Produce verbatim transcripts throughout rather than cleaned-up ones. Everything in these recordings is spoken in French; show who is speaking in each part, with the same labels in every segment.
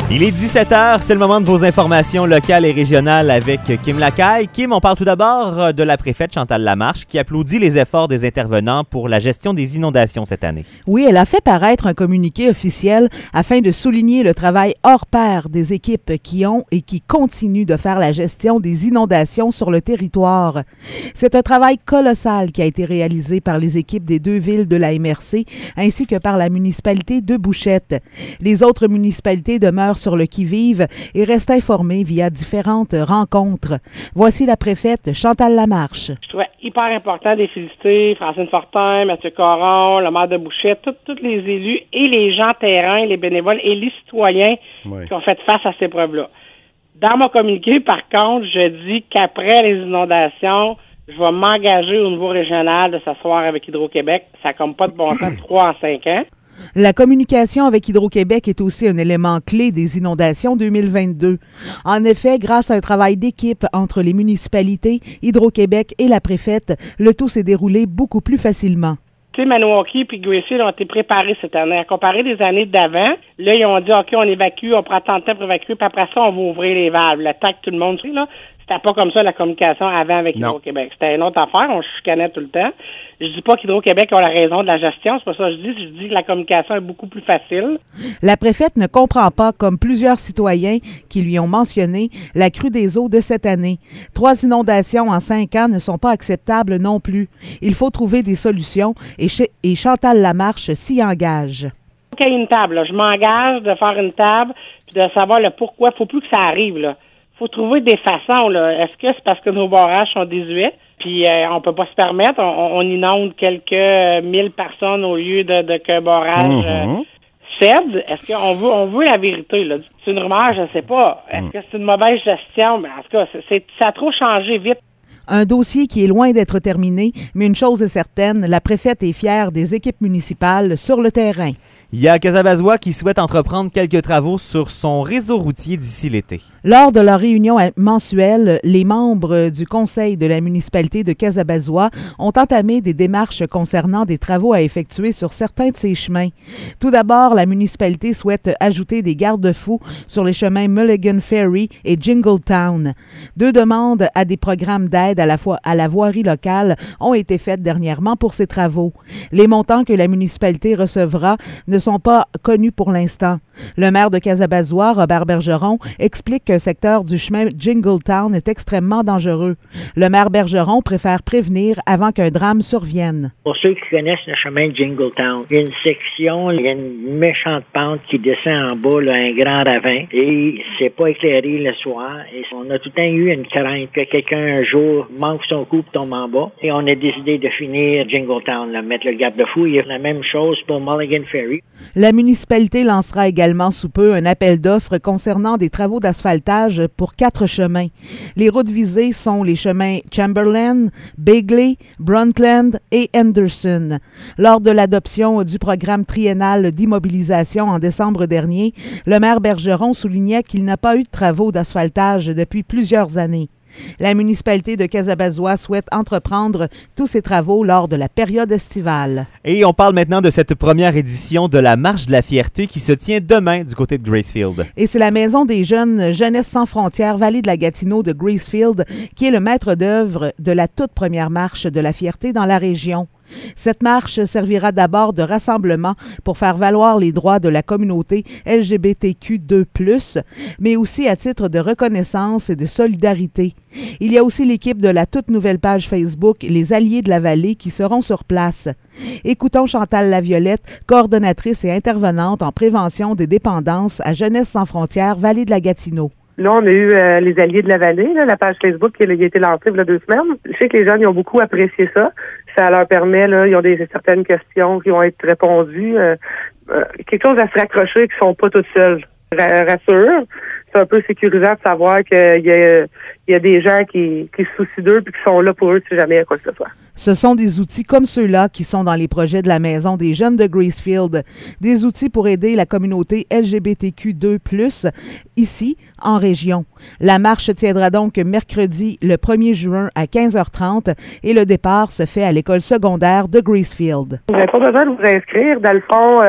Speaker 1: Il est dix-sept heures, c'est le moment de vos informations locales et régionales avec Kim Lacaille. Kim, on parle tout d'abord de la préfète Chantal Lamarche qui applaudit les efforts des intervenants pour la gestion des inondations cette année.
Speaker 2: Oui, elle a fait paraître un communiqué officiel afin de souligner le travail hors pair des équipes qui ont et qui continuent de faire la gestion des inondations sur le territoire. C'est un travail colossal qui a été réalisé par les équipes des deux villes de la M R C ainsi que par la municipalité de Bouchette. Les autres municipalités demeurent sur le qui-vive et restent informés via différentes rencontres. Voici la préfète Chantal Lamarche.
Speaker 3: Je trouvais hyper important de féliciter Francine Fortin, Mathieu Caron, le maire de Bouchette, tous les élus et les gens terrain, les bénévoles et les citoyens oui. qui ont fait face à cette épreuve-là. Dans mon communiqué, par contre, je dis qu'après les inondations, je vais m'engager au niveau régional de s'asseoir avec Hydro-Québec. Ça n'a comme pas de bon sens de trois en cinq ans.
Speaker 2: La communication avec Hydro-Québec est aussi un élément clé des inondations deux mille vingt-deux. En effet, grâce à un travail d'équipe entre les municipalités, Hydro-Québec et la préfète, le tout s'est déroulé beaucoup plus facilement.
Speaker 3: Tu sais, Maniwaki et Gracefield ont été préparés cette année. À comparer des années d'avant, là, ils ont dit, OK, on évacue, on prend tant de temps pour évacuer, puis après ça, on va ouvrir les valves. Le temps que tout le monde sait, là, c'était pas comme ça la communication avant avec non. Hydro-Québec. C'était une autre affaire, on se chicanait tout le temps. Je dis pas qu'Hydro-Québec a la raison de la gestion, c'est pas ça que je dis, je dis que la communication est beaucoup plus facile.
Speaker 2: La préfète ne comprend pas, comme plusieurs citoyens qui lui ont mentionné, la crue des eaux de cette année. Trois inondations en cinq ans ne sont pas acceptables non plus. Il faut trouver des solutions et, ch- et Chantal Lamarche s'y engage.
Speaker 3: Il faut qu'il y ait une table, là. Je m'engage de faire une table puis de savoir le pourquoi. Faut plus que ça arrive, là. Faut trouver des façons, là. Est-ce que c'est parce que nos barrages sont désuets, puis euh, on peut pas se permettre, on, on inonde quelques mille personnes au lieu de, de qu'un barrage mm-hmm. euh, cède? Est-ce qu'on veut, on veut la vérité, là? C'est une rumeur, je sais pas. Est-ce mm. que c'est une mauvaise gestion? Mais en tout cas, c'est, c'est, ça a trop changé vite.
Speaker 2: Un dossier qui est loin d'être terminé, mais une chose est certaine, la préfète est fière des équipes municipales sur le terrain.
Speaker 1: Il y a Casabazois qui souhaite entreprendre quelques travaux sur son réseau routier d'ici l'été.
Speaker 2: Lors de leur réunion mensuelle, les membres du conseil de la municipalité de Casabazois ont entamé des démarches concernant des travaux à effectuer sur certains de ces chemins. Tout d'abord, la municipalité souhaite ajouter des garde-fous sur les chemins Mulligan Ferry et Jingletown. Deux demandes à des programmes d'aide à la, fois à la voirie locale ont été faites dernièrement pour ces travaux. Les montants que la municipalité recevra ne sont pas connus pour l'instant. Le maire de Casabazois, Robert Bergeron, explique qu'un secteur du chemin Jingletown est extrêmement dangereux. Le maire Bergeron préfère prévenir avant qu'un drame survienne.
Speaker 4: Pour ceux qui connaissent le chemin Jingletown, il y a une section, il y a une méchante pente qui descend en bas, là, un grand ravin, et c'est pas éclairé le soir. Et on a tout le temps eu une crainte que quelqu'un un jour manque son coup et tombe en bas. Et on a décidé de finir Jingletown, là, mettre le garde-fou. Il y a la même chose pour Mulligan Ferry.
Speaker 2: La municipalité lancera également sous peu un appel d'offres concernant des travaux d'asphaltage pour quatre chemins. Les routes visées sont les chemins Chamberlain, Begley, Brundtland et Henderson. Lors de l'adoption du programme triennal d'immobilisation en décembre dernier, le maire Bergeron soulignait qu'il n'a pas eu de travaux d'asphaltage depuis plusieurs années. La municipalité de Casabazois souhaite entreprendre tous ces travaux lors de la période estivale.
Speaker 1: Et on parle maintenant de cette première édition de la Marche de la Fierté qui se tient demain du côté de Gracefield.
Speaker 2: Et c'est la Maison des jeunes Jeunesse sans frontières Vallée de la Gatineau de Gracefield qui est le maître d'œuvre de la toute première Marche de la Fierté dans la région. Cette marche servira d'abord de rassemblement pour faire valoir les droits de la communauté L G B T Q deux plus, mais aussi à titre de reconnaissance et de solidarité. Il y a aussi l'équipe de la toute nouvelle page Facebook Les Alliés de la Vallée qui seront sur place. Écoutons Chantal Laviolette, coordonnatrice et intervenante en prévention des dépendances à Jeunesse sans frontières Vallée de la Gatineau.
Speaker 5: Là, on a eu euh, les Alliés de la Vallée, là, la page Facebook qui a, qui a été lancée il y a deux semaines. Je sais que les jeunes ils ont beaucoup apprécié ça. Ça leur permet, là, ils ont des certaines questions qui vont être répondues. Euh, euh, quelque chose à se raccrocher qui sont pas toutes seules. Rassure. C'est un peu sécurisant de savoir qu'il y a, il y a des gens qui, qui se soucient d'eux et qui sont là pour eux si jamais il y a quoi que ce soit.
Speaker 2: Ce sont des outils comme ceux-là qui sont dans les projets de la Maison des jeunes de Gracefield. Des outils pour aider la communauté L G B T Q deux plus, ici, en région. La marche se tiendra donc mercredi le premier juin à quinze heures trente et le départ se fait à l'école secondaire de Gracefield.
Speaker 5: Vous n'avez pas besoin de vous inscrire. Dans le fond, euh,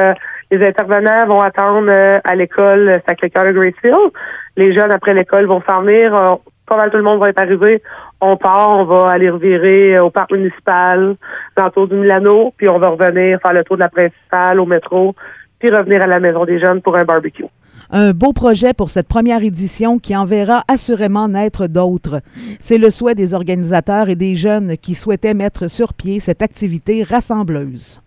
Speaker 5: Les intervenants vont attendre euh, à l'école Sacré-Cœur de Gracefield. Les jeunes, après l'école, vont s'en venir. Euh, pas mal tout le monde va être arrivé. On part, on va aller revirer au parc municipal, l'entour du Milano, puis on va revenir faire le tour de la principale, au métro, puis revenir à la maison des jeunes pour un barbecue.
Speaker 2: Un beau projet pour cette première édition qui en verra assurément naître d'autres. C'est le souhait des organisateurs et des jeunes qui souhaitaient mettre sur pied cette activité rassembleuse.